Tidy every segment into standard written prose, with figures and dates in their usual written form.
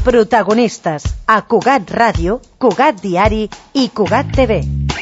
Protagonistes a Cugat Ràdio, Cugat Diari i Cugat TV.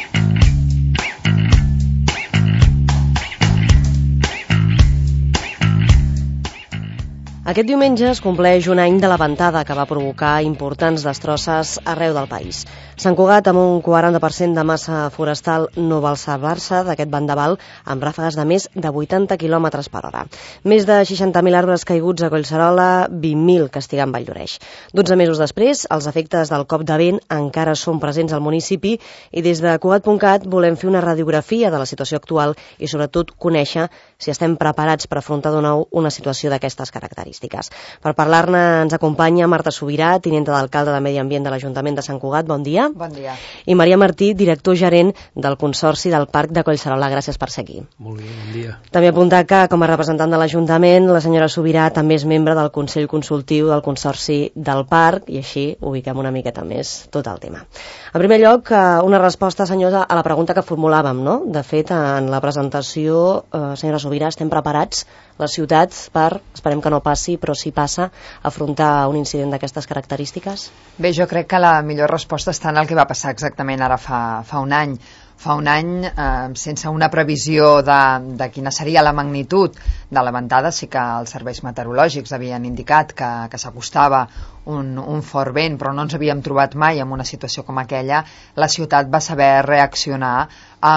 Aquest diumenge es compleix un any de la ventada que va provocar importants destrosses arreu del país. Sant Cugat, amb un 40% de massa forestal, no va salvar-se d'aquest vendaval amb ràfegues de més de 80 km per hora. Més de 60.000 arbres caiguts a Collserola, 20.000 castigant Valldoreix. 12 mesos després, els efectes del cop de vent encara són presents al municipi i des de Cugat.cat volem fer una radiografia de la situació actual i sobretot conèixer si estem preparats per afrontar de nou una situació d'aquestes característiques. Per parlar-ne ens acompanya Marta Subirà, tinenta d'alcalde de Medi Ambient de l'Ajuntament de Sant Cugat. Bon dia. Bon dia. I Maria Martí, director gerent del Consorci del Parc de Collserola. Gràcies per ser aquí. Molt bé, bon dia. També apuntar que, com a representant de l'Ajuntament, la senyora Subirà també és membre del Consell Consultiu del Consorci del Parc i així ubiquem una miqueta més tot el tema. En primer lloc, una resposta, senyora, a la pregunta que formulàvem, no? De fet, en la presentació, senyora Subirà, estem preparats, les ciutats, per, esperem que no passi, però si passa, afrontar un incident d'aquestes característiques? Bé, jo crec que la millor resposta està en el que va passar exactament ara fa un any. Fa un any, sense una previsió de quina seria la magnitud de la ventada, sí que els serveis meteorològics havien indicat que s'acostava un fort vent, però no ens havíem trobat mai en una situació com aquella. La ciutat va saber reaccionar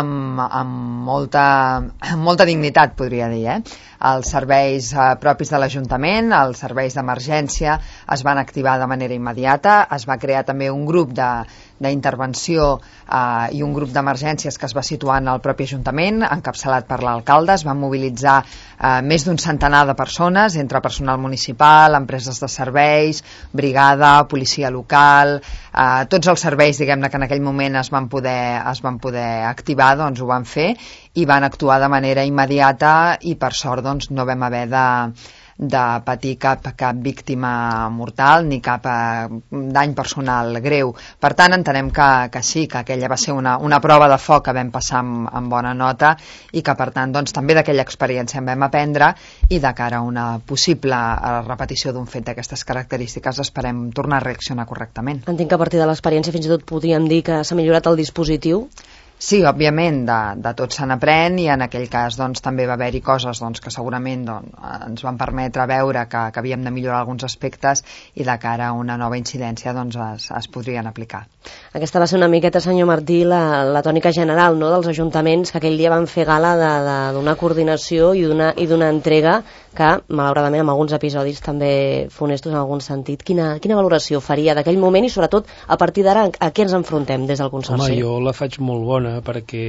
amb molta dignitat, podria dir. Els serveis propis de l'Ajuntament, els serveis d'emergència, es van activar de manera immediata. Es va crear també un grup d'intervenció i un grup d'emergències que es va situar en el propi Ajuntament, encapçalat per l'alcalde. Es van mobilitzar més d'un centenar de persones, entre personal municipal, empreses de serveis, brigada, policia local, tots els serveis, diguem-ne, que en aquell moment es van poder activar, doncs ho van fer i van actuar de manera immediata i per sort doncs no vam haver de patir cap víctima mortal ni cap dany personal greu. Per tant, entenem que sí, que aquella va ser una prova de foc que vam passar amb bona nota i que, per tant, doncs, també d'aquella experiència en vam aprendre i de cara a una possible repetició d'un fet d'aquestes característiques esperem tornar a reaccionar correctament. Entenc que a partir de l'experiència fins i tot podríem dir que s'ha millorat el dispositiu? Sí, òbviament, de tot se n'aprèn i en aquell cas doncs, també va haver-hi coses doncs, que segurament ens van permetre veure que havíem de millorar alguns aspectes i de cara a una nova incidència doncs, es podrien aplicar. Aquesta va ser una miqueta, senyor Martí, la tònica general, no?, dels ajuntaments que aquell dia van fer gala d'una coordinació i d'una entrega que, malauradament, en alguns episodis també funestos en algun sentit. Quina valoració faria d'aquell moment i, sobretot, a partir d'ara, a què ens enfrontem des del Consorci? Home, jo la faig molt bona perquè,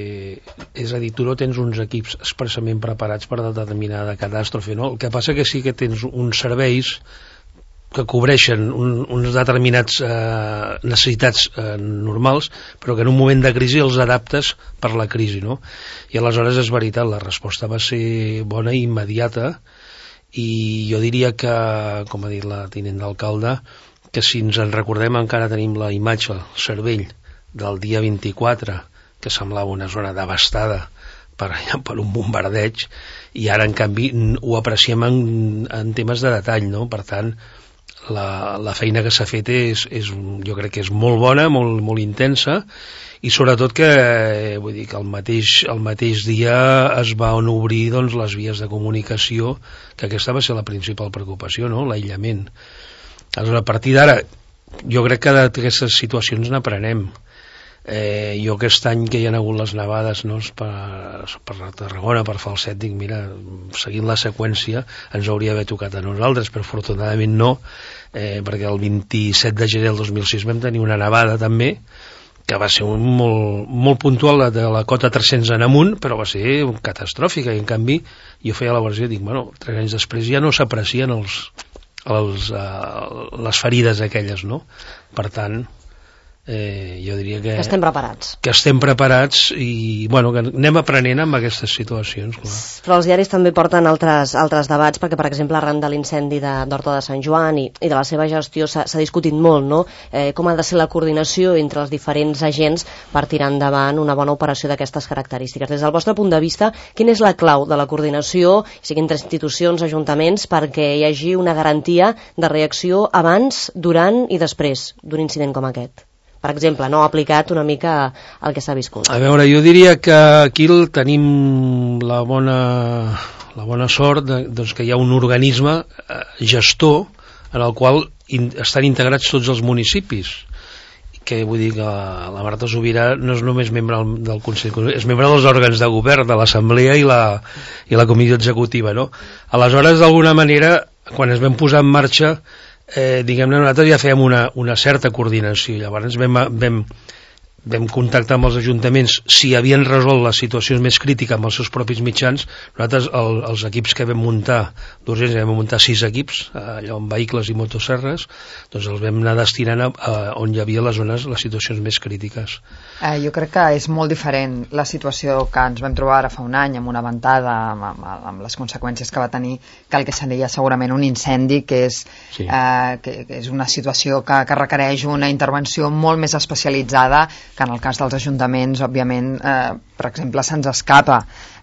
és a dir, tu no tens uns equips expressament preparats per determinada catàstrofe, no? El que passa que sí que tens uns serveis que cobreixen uns determinats necessitats normals, però que en un moment de crisi els adaptes per la crisi, no? I aleshores és veritat, la resposta va ser bona i immediata i jo diria que, com ha dit la tinent d'alcalde, que si ens en recordem encara tenim la imatge, el cervell del dia 24, que semblava una zona devastada per un bombardeig, i ara en canvi ho apreciem en temes de detall, no? Per tant, la feina que s'ha fet jo crec que és molt bona, molt intensa, i sobretot que vull dir que el mateix dia es van obrir doncs, les vies de comunicació, que aquesta va ser la principal preocupació, no? L'aïllament. Aleshores, a partir d'ara, jo crec que d'aquestes situacions n'aprenem. Jo aquest any que hi ha hagut les nevades, no, per Tarragona, per Falset, dic, mira, seguint la seqüència ens hauria d'haver tocat a nosaltres, però afortunadament no, perquè el 27 de gener del 2006 vam tenir una nevada també, que va ser molt puntual de la cota 300 en amunt, però va ser catastròfica, i en canvi jo feia la versió i dic, bueno, 3 anys després ja no s'aprecien les ferides aquelles, no? Per tant, jo diria que estem preparats. Que estem preparats i, bueno, que anem aprenent amb aquestes situacions. Clar. Però els diaris també porten altres debats, perquè, per exemple, arran de l'incendi d'Horta de Sant Joan i de la seva gestió s'ha discutit molt, no? Com ha de ser la coordinació entre els diferents agents per tirar endavant una bona operació d'aquestes característiques. Des del vostre punt de vista, quina és la clau de la coordinació, sigui entre institucions, ajuntaments, perquè hi hagi una garantia de reacció abans, durant i després d'un incident com aquest? Per exemple, no aplicat una mica al que s'ha viscut. A veure, jo diria que aquí tenim la bona sort doncs, que hi ha un organisme gestor en el qual estan integrats tots els municipis, que vull dir que la Marta Subirà no és només membre del Consell, és membre dels òrgans de govern, de l'Assemblea i la Comissió Executiva, no? Aleshores, d'alguna manera, quan es vam posar en marxa, diguem-ne, nosaltres ja fèiem una certa coordinació. Llavors vam contactar amb els ajuntaments si havien resolt les situacions més crítiques amb els seus propis mitjans. Nosaltres, els equips que vam muntar d'urgència, vam muntar 6 equips, allò amb vehicles i motosserres, doncs els vam anar destinant on hi havia les situacions més crítiques. Jo crec que és molt diferent la situació que ens vam trobar ara fa un any amb una ventada, amb les conseqüències que va tenir, que el que seria segurament un incendi, que és una situació que requereix una intervenció molt més especialitzada, que en el cas dels ajuntaments, òbviament, per exemple, se'ns escapa.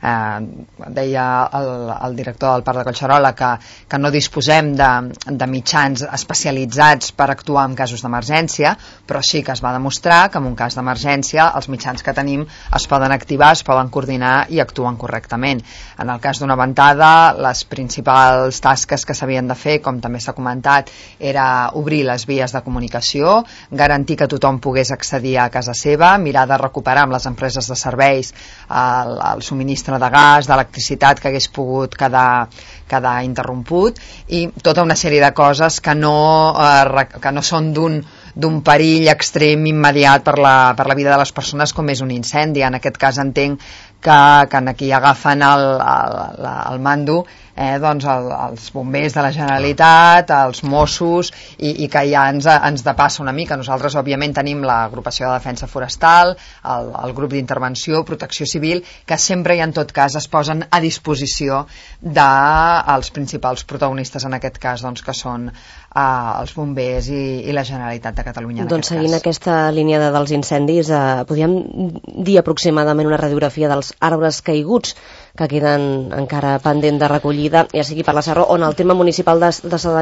Deia el director del Parc de Collserola que no disposem de mitjans especialitzats per actuar en casos d'emergència, però sí que es va demostrar que en un cas d'emergència els mitjans que tenim es poden activar, es poden coordinar i actuen correctament. En el cas d'una ventada, les principals tasques que s'havien de fer, com també s'ha comentat, era obrir les vies de comunicació, garantir que tothom pogués accedir a casa seva, mirar de recuperar amb les empreses de serveis el subministre de gas, d'electricitat que hagués pogut quedar interromput, i tota una sèrie de coses que no són d'un perill extrem immediat per la vida de les persones, com és un incendi. En aquest cas entenc que aquí agafen el mando doncs els bombers de la Generalitat, els Mossos, i que ja ens depassa una mica. Nosaltres òbviament tenim l'agrupació de defensa forestal, el grup d'intervenció, protecció civil, que sempre i en tot cas es posen a disposició dels principals protagonistes en aquest cas, doncs, que són els bombers i la Generalitat de Catalunya. Doncs seguint aquesta línia dels incendis, podríem dir aproximadament una radiografia dels arbres caiguts que queden encara pendent de recollida, ja sigui per la Serra o en el tema municipal de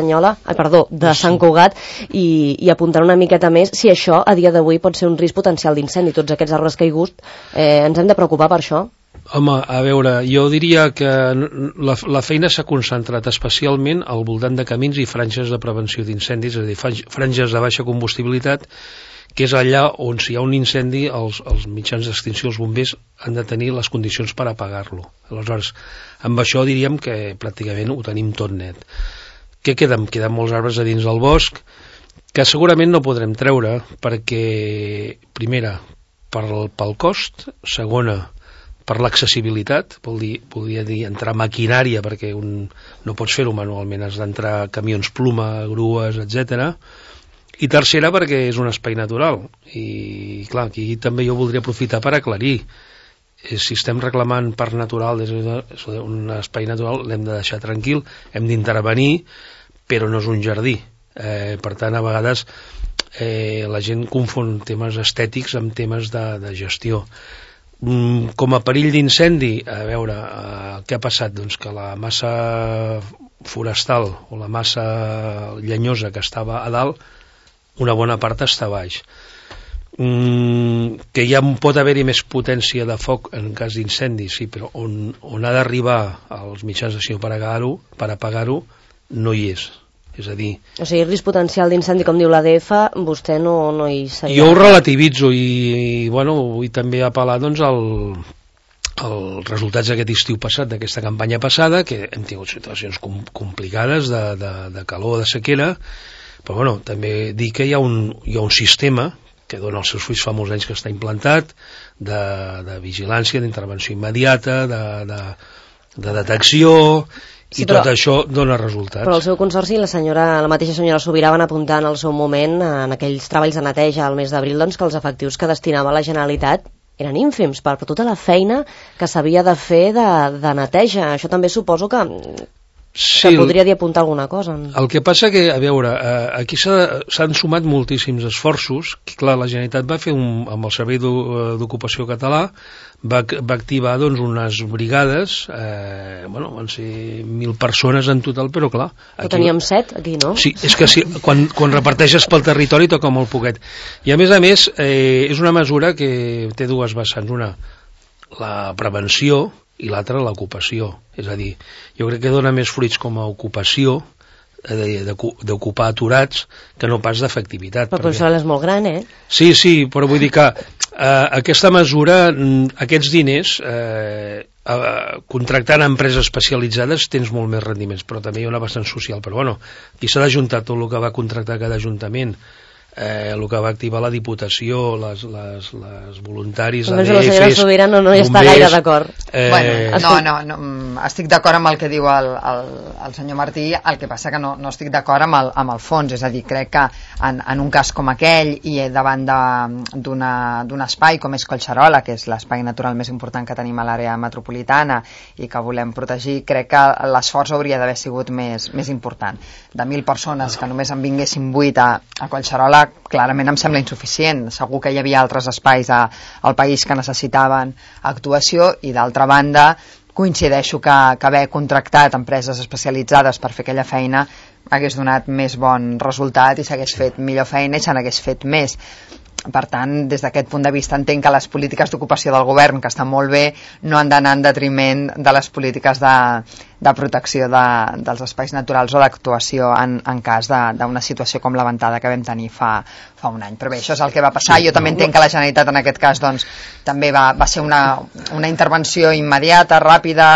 Sant Cugat, i apuntar una miqueta més si això a dia d'avui pot ser un risc potencial d'incendi. Tots aquests arbres caiguts, ens hem de preocupar per això? Home, a veure, jo diria que la feina s'ha concentrat especialment al voltant de camins i franges de prevenció d'incendis, és a dir, franges de baixa combustibilitat, que és allà on si hi ha un incendi els mitjans d'extinció, els bombers, han de tenir les condicions per apagar-lo. Aleshores, amb això diríem que pràcticament ho tenim tot net. Què queden? Queden molts arbres a dins del bosc, que segurament no podrem treure, perquè, primera, pel cost, segona, per l'accessibilitat, podria dir entrar maquinària, perquè no pots fer-ho manualment, has d'entrar camions pluma, grues, etc. I tercera, perquè és un espai natural. I clar, aquí també jo voldria aprofitar per aclarir. Si estem reclamant parc natural, és un espai natural, l'hem de deixar tranquil, hem d'intervenir, però no és un jardí. Per tant, a vegades la gent confon temes estètics amb temes de gestió. Com a perill d'incendi, a veure, què ha passat? Doncs que la massa forestal o la massa llenyosa que estava a dalt, una bona part està a baix. Que ja pot haver-hi més potència de foc en cas d'incendi, sí, però on ha d'arribar els mitjans d'acció per apagar-ho no hi és. És a dir... O sigui, risc potencial d'incendi, com diu l'ADF, vostè no hi seria... Jo ho relativitzo i bueno, vull també apel·lar doncs els resultats d'aquest estiu passat, d'aquesta campanya passada, que hem tingut situacions complicades de calor, de sequera, però bueno, també dir que hi ha un sistema que dona els seus fruits fa molts anys que està implantat, de vigilància, d'intervenció immediata, de detecció, I tot això dona resultats. Però el seu consorci i la mateixa senyora Sobirà van apuntar en el seu moment, en aquells treballs de neteja al mes d'abril, doncs, que els efectius que destinava la Generalitat eren ínfims per tota la feina que s'havia de fer de neteja. Això també suposo que podria dir apuntar alguna cosa. El que passa que, a veure, aquí s'han sumat moltíssims esforços. Clar, la Generalitat va fer amb el Servei d'Ocupació Català, va activar doncs, unes brigades, van ser 1.000 persones en total, però clar... Però teníem 7 aquí, no? Sí, és que sí, quan reparteixes pel territori toca molt poquet. I a més, és una mesura que té dues vessants. Una, la prevenció, i l'altra, l'ocupació. És a dir, jo crec que dona més fruits com a ocupació, d'ocupar aturats, que no pas d'efectivitat. Però això és molt gran, eh? Sí, però vull dir que aquesta mesura, aquests diners, contractant empreses especialitzades tens molt més rendiments, però també hi ha una vessant social. Però bueno, aquí s'ha d'ajuntar tot el que va contractar cada ajuntament, el que va activar la Diputació, les voluntaris, ADFs... La senyora Sobirà no hi està gaire d'acord. No, estic d'acord amb el que diu el senyor Martí, el que passa que no estic d'acord amb el fons, és a dir, crec que en un cas com aquell i davant d'un espai com és Collserola, que és l'espai natural més important que tenim a l'àrea metropolitana i que volem protegir, crec que l'esforç hauria d'haver sigut més important. De 1.000 persones que només en vinguessin 8 a Collserola, clarament em sembla insuficient. Segur que hi havia altres espais al país que necessitaven actuació i, d'altra banda, coincideixo que haver contractat empreses especialitzades per fer aquella feina hagués donat més bon resultat i s'hagués fet millor feina i se n'hagués fet més. Per tant, des d'aquest punt de vista entenc que les polítiques d'ocupació del govern, que estan molt bé, no han d'anar en detriment de les polítiques de protecció dels espais naturals o d'actuació en cas d'una situació com la ventada que vam tenir fa un any. Però bé, això és el que va passar. Jo també entenc que la Generalitat en aquest cas doncs, també va ser una intervenció immediata, ràpida,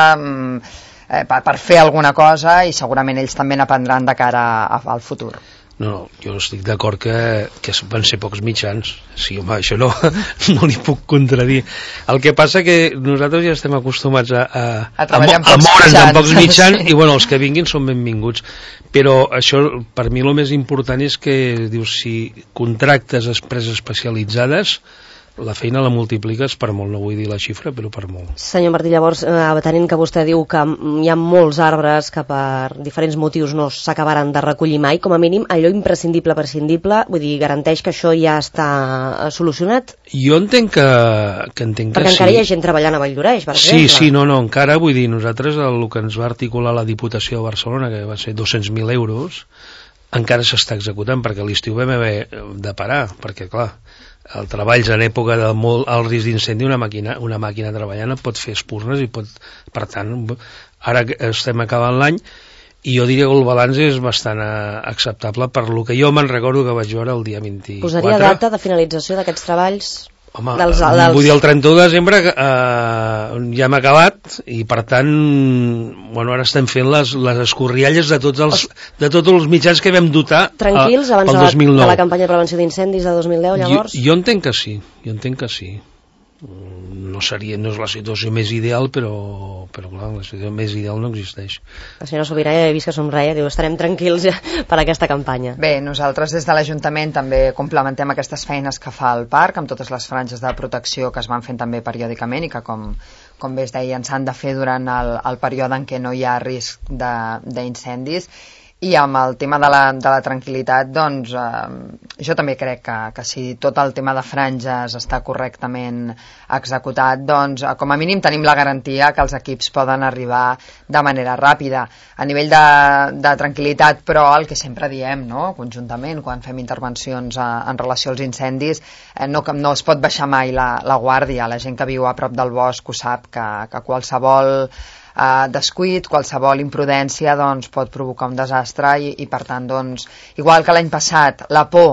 per fer alguna cosa, i segurament ells també n'aprendran de cara al futur. No, jo estic d'acord que van ser pocs mitjans. Sí, home, això no li puc contradir. El que passa que nosaltres ja estem acostumats a moure'ns amb pocs mitjans, i bueno, els que vinguin són benvinguts. Però això, per mi, el més important és que, dius, si contractes empreses especialitzades, la feina la multipliques per molt, no vull dir la xifra, però per molt. Senyor Martí, llavors, tenint que vostè diu que hi ha molts arbres que per diferents motius no s'acabaran de recollir mai, com a mínim allò imprescindible, vull dir, garanteix que això ja està solucionat? Jo entenc que sí. Perquè encara hi ha gent treballant a Valldoreix, per exemple. Sí, no, encara, vull dir, nosaltres el que ens va articular la Diputació de Barcelona, que va ser 200.000 euros, encara s'està executant, perquè a l'estiu vam haver de parar, perquè, clar, el treballs en època de molt alt risc d'incendi, una màquina treballant pot fer espurnes i pot, per tant, ara estem acabant l'any i jo diria que el balanç és bastant acceptable per lo que jo me'n recordo que vaig veure el dia 24. Posaria data de finalització d'aquests treballs? Home, vull dir, el 31 de desembre ja hem acabat i per tant, bueno, ara estem fent les escorrialles de tots els mitjans que vam dotar tranquils abans de la campanya de prevenció d'incendis de 2010, llavors? Jo entenc que sí. No és la situació més ideal, però clar, la situació més ideal no existeix. La senyora Sobirà ja he vist que somreia, diu, estarem tranquils per aquesta campanya. Bé, nosaltres des de l'Ajuntament també complementem aquestes feines que fa el parc, amb totes les franges de protecció que es van fent també periòdicament i que, com bé es deia, s'han de fer durant el període en què no hi ha risc d'incendis. I amb el tema de la tranquil·litat, doncs, jo també crec que si tot el tema de franges està correctament executat, doncs, com a mínim tenim la garantia que els equips poden arribar de manera ràpida. A nivell de tranquil·litat, però, el que sempre diem, no?, conjuntament, quan fem intervencions en relació als incendis, no es pot baixar mai la guàrdia. La gent que viu a prop del bosc ho sap, que qualsevol descuit, qualsevol imprudència doncs, pot provocar un desastre i per tant, doncs, igual que l'any passat la por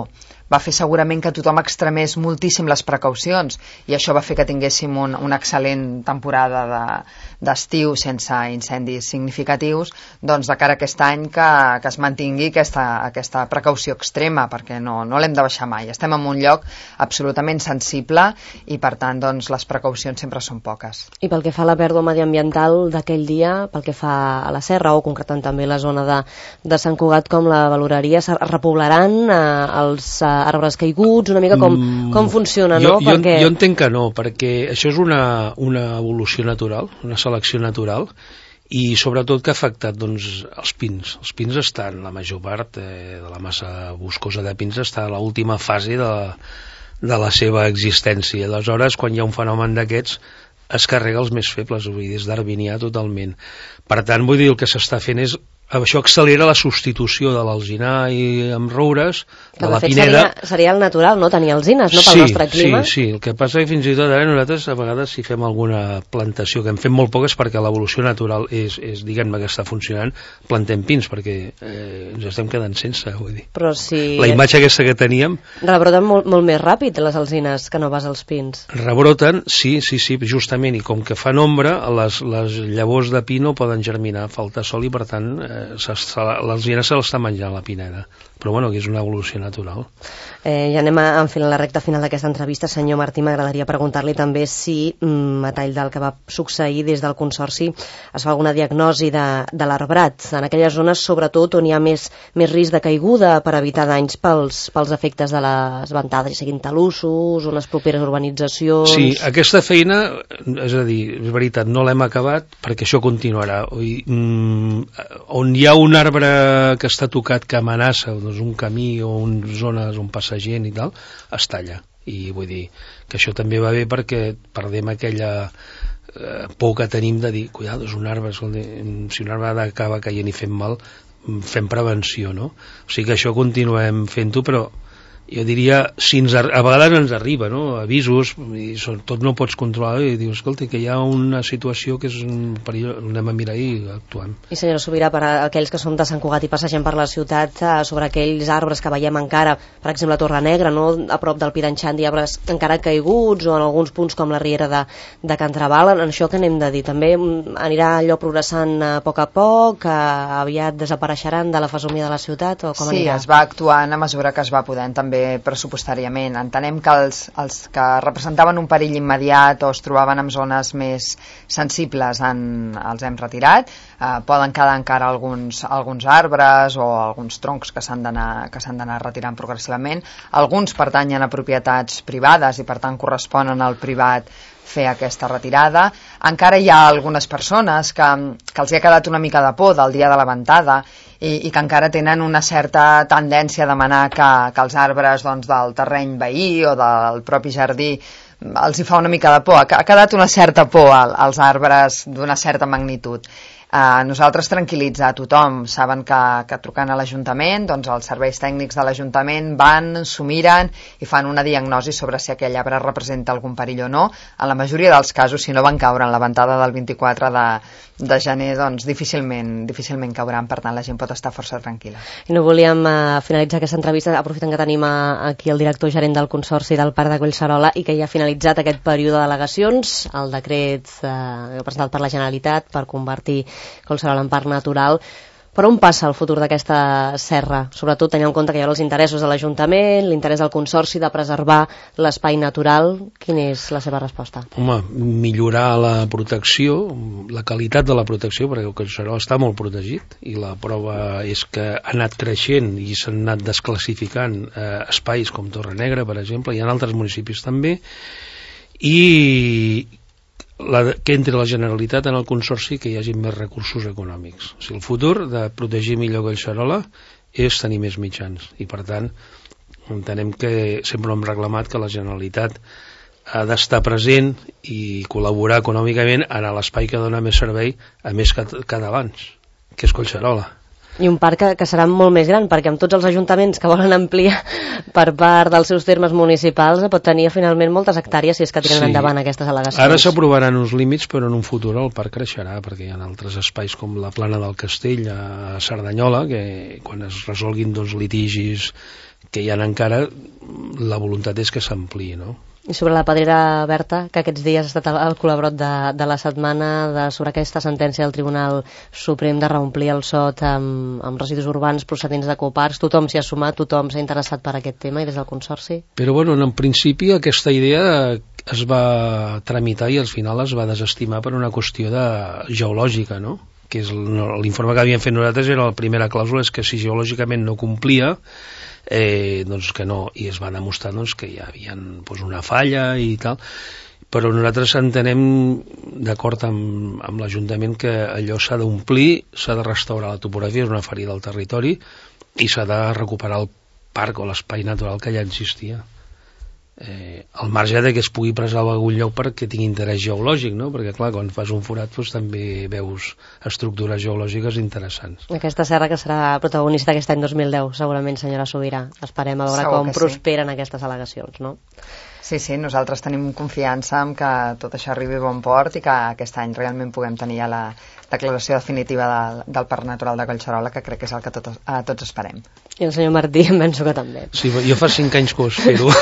va fer segurament que tothom extremés moltíssim les precaucions, i això va fer que tinguéssim una excel·lent temporada d'estiu sense incendis significatius. Doncs de cara a aquest any que es mantingui aquesta precaució extrema, perquè no l'hem de baixar mai. Estem en un lloc absolutament sensible i per tant doncs, les precaucions sempre són poques. I pel que fa a la pèrdua mediambiental d'aquell dia, pel que fa a la serra o concretant també la zona de Sant Cugat, com la valoraria? Es repoblaran els arbres caiguts? Una mica com funciona, no? Jo entenc que no, perquè això és una evolució natural, una selecció natural, i sobretot que ha afectat doncs, els pins. Els pins estan, la major part de la massa boscosa de pins està a l'última fase de la seva existència. Aleshores, quan hi ha un fenomen d'aquests, es carrega els més febles, vull dir, és darwinià totalment. Per tant, vull dir, el que s'està fent és això accelera la substitució de l'alzinar i amb roures, de la pineda. Seria el natural, no? Tenir alzines, no? Pel nostre clima. Sí. El que passa és que fins i tot ara nosaltres a vegades si fem alguna plantació, que en fem molt poques perquè l'evolució natural és diguem-ne, que està funcionant, plantem pins perquè ens estem quedant sense, vull dir. Però si... La imatge aquesta que teníem... Rebroten molt més ràpid les alzines que no pas els pins. Rebroten, sí, justament, i com que fan ombra, les llavors de pi no poden germinar, falta sol i per tant l'alzina se l'està menjant la pineda, però bueno, que és una evolució natural. Ja anem a enfilar la recta final d'aquesta entrevista. Senyor Martí, m'agradaria preguntar-li també si a tall del que va succeir des del Consorci es fa alguna diagnosi de l'arbrat en aquelles zones, sobretot on hi ha més risc de caiguda, per evitar danys pels efectes de les ventades, siguin talussos, zones properes a urbanitzacions... Sí, aquesta feina, és a dir, és veritat, no l'hem acabat perquè això continuarà. On hi ha un arbre que està tocat, que amenaça doncs un camí o zones on passa gent i tal, es talla. I vull dir que això també va bé perquè perdem aquella por que tenim de dir, cuidado, és un arbre, si un arbre acaba caient i fent mal, fem prevenció, no? O sigui que això continuem fent-ho, però jo diria, a vegades ens arriba, no? Avisos, i tot no pots controlar, i dius, escolta, que hi ha una situació que és un perill, anem a mirar i actuem. I senyora Sobirà, per a aquells que som de Sant Cugat i passegem per la ciutat, sobre aquells arbres que veiem encara, per exemple a Torre Negra, no? A prop del Pi d'en Xandi, arbres encara caiguts, o en alguns punts com la Riera de Can Trabal, en això que anem de dir? També anirà allò progressant a poc, que aviat desapareixeran de la fesomia de la ciutat, o com anirà? Sí, es va actuant a mesura que es va podent, també pressupostàriament. Entenem que els que representaven un perill immediat o es trobaven en zones més sensibles els hem retirat. Poden quedar encara alguns arbres o alguns troncs que s'han d'anar retirant progressivament. Alguns pertanyen a propietats privades i per tant corresponen al privat fer aquesta retirada. Encara hi ha algunes persones que els hi ha quedat una mica de por del dia de la ventada i que encara tenen una certa tendència a demanar que els arbres del terreny veí o del propi jardí els hi fa una mica de por. Ha quedat una certa por als arbres d'una certa magnitud. Nosaltres tranquil·litzar a tothom. Saben que trucant a l'Ajuntament, doncs els serveis tècnics de l'Ajuntament van, s'ho miren i fan una diagnosi sobre si aquell arbre representa algun perill o no. En la majoria dels casos, si no van caure en la ventada del 24 de gener, doncs difícilment cauran, per tant la gent pot estar força tranquil·la. I no volíem finalitzar aquesta entrevista, aprofitant que tenim aquí el director gerent del Consorci del Parc de Collserola i que ja ha finalitzat aquest període d'al·legacions, el decret presentat per la Generalitat per convertir Collserola en parc natural. Per on passa el futur d'aquesta serra? Sobretot tenint en compte que hi ha els interessos de l'Ajuntament, l'interès del Consorci de preservar l'espai natural. Quina és la seva resposta? Home, millorar la protecció, la qualitat de la protecció, perquè el Collserola està molt protegit i la prova és que ha anat creixent i s'han anat desclassificant espais com Torre Negra, per exemple, i en altres municipis també, i que entri la Generalitat en el Consorci, que hi hagi més recursos econòmics. O sigui, el futur de protegir millor Collserola és tenir més mitjans i per tant entenem que sempre hem reclamat que la Generalitat ha d'estar present i col·laborar econòmicament en l'espai que dona més servei a més catalans, que és Collserola. I un parc que serà molt més gran, perquè amb tots els ajuntaments que volen ampliar per part dels seus termes municipals pot tenir finalment moltes hectàrees si és que tiren endavant aquestes al·legacions. Ara s'aprovaran uns límits, però en un futur el parc creixerà, perquè hi ha altres espais com la Plana del Castell a Cerdanyola, que quan es resolguin dos litigis que hi ha encara, la voluntat és que s'ampliï, no? I sobre la Pedrera Berta, que aquests dies ha estat el col·laborat de la setmana sobre aquesta sentència del Tribunal Suprem de reomplir el sot amb residus urbans procedents de coparcs, tothom s'hi ha sumat, tothom s'ha interessat per aquest tema i des del Consorci? Però bueno, en principi aquesta idea es va tramitar i al final es va desestimar per una qüestió geològica, no? Que és l'informe que havíem fet nosaltres era la primera clàusula, és que si geològicament no complia, doncs que no, i es va demostrar doncs, que hi havia una falla i tal, però nosaltres entenem, d'acord amb l'Ajuntament, que allò s'ha d'omplir, s'ha de restaurar la topografia, és una ferida al territori, i s'ha de recuperar el parc o l'espai natural que ja existia. Al marge de que es pugui preservar algun lloc perquè tingui interès geològic, no? Perquè clar, quan fas un forat doncs, també veus estructures geològiques interessants. Aquesta serra que serà protagonista aquest any 2010, segurament, senyora Sobirà. Esperem a veure com prosperen aquestes al·legacions, no? Sí, nosaltres tenim confiança en que tot això arribi a bon port i que aquest any realment puguem tenir la declaració definitiva del Parc Natural de Collserola, que crec que és el que tots esperem. I el senyor Martí em penso que també. Sí, jo fa 5 anys que ho espero.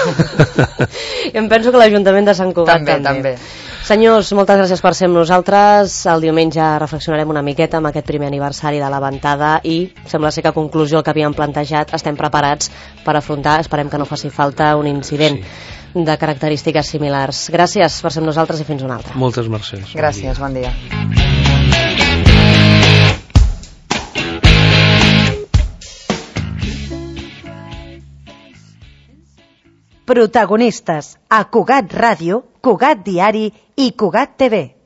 I em penso que l'Ajuntament de Sant Cugat també. Senyors, moltes gràcies per ser amb nosaltres. El diumenge reflexionarem una miqueta amb aquest primer aniversari de la ventada i sembla ser que a conclusió el que havíem plantejat estem preparats per afrontar, esperem que no faci falta un incident de característiques similars. Gràcies per ser amb nosaltres i fins una altra. Moltes mercès. Gràcies, bon dia. Protagonistes a Cugat Ràdio, Cugat Diari i Cugat TV.